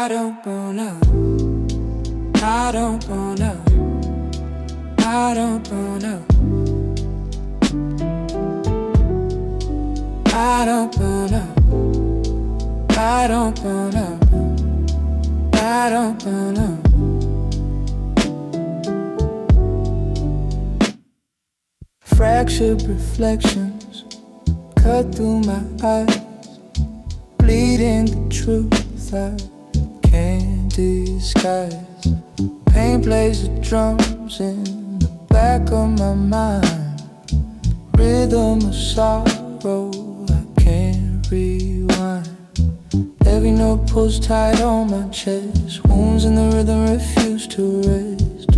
I don't wanna, I don't wanna, I don't wanna, I don't wanna, I don't wanna, I don't wanna. Fractured reflections cut through my eyes, bleeding the truth I can't disguise. Pain plays the drums in the back of my mind, rhythm of sorrow I can't rewind. Every note pulls tight on my chest, wounds in the rhythm refuse to rest.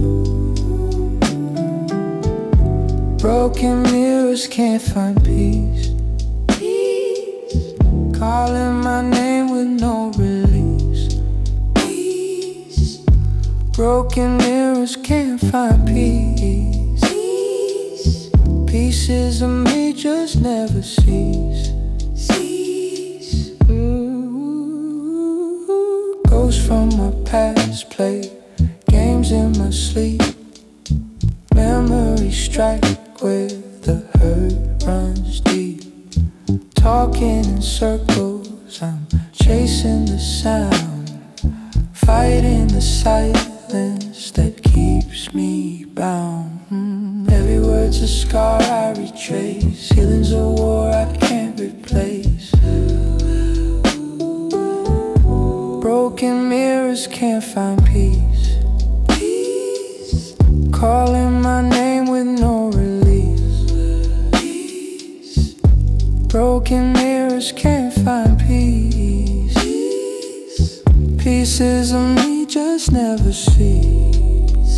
Broken mirrors can't find peace, calling my name with no release. Broken mirrors can't find peace. Pieces of me just never cease. Ghosts from my past play games in my sleep. Memories strike where the hurt runs deep. Talking in circles, I'm chasing the sound, fighting the silence that keeps me bound. Every word's a scar I retrace, healing's a war I can't replace. Broken mirrors can't find peace, calling my name with no release. Broken mirrors can't find peace. Pieces of me just never cease.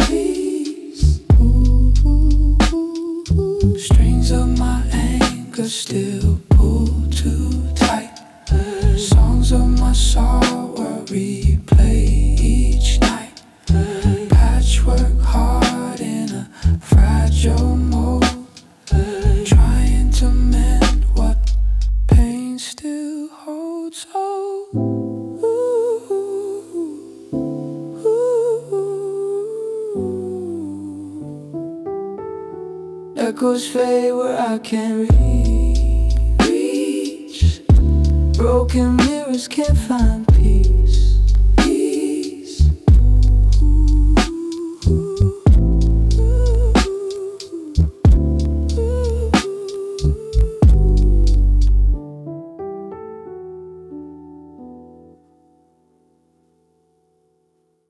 Strings of my anger still pull too tight. Songs of my sorrow replay each night. Patchwork heart in a fragile mold, trying to mend what pain still holds. Echoes fade where I can't reach. Broken mirrors can't find peace.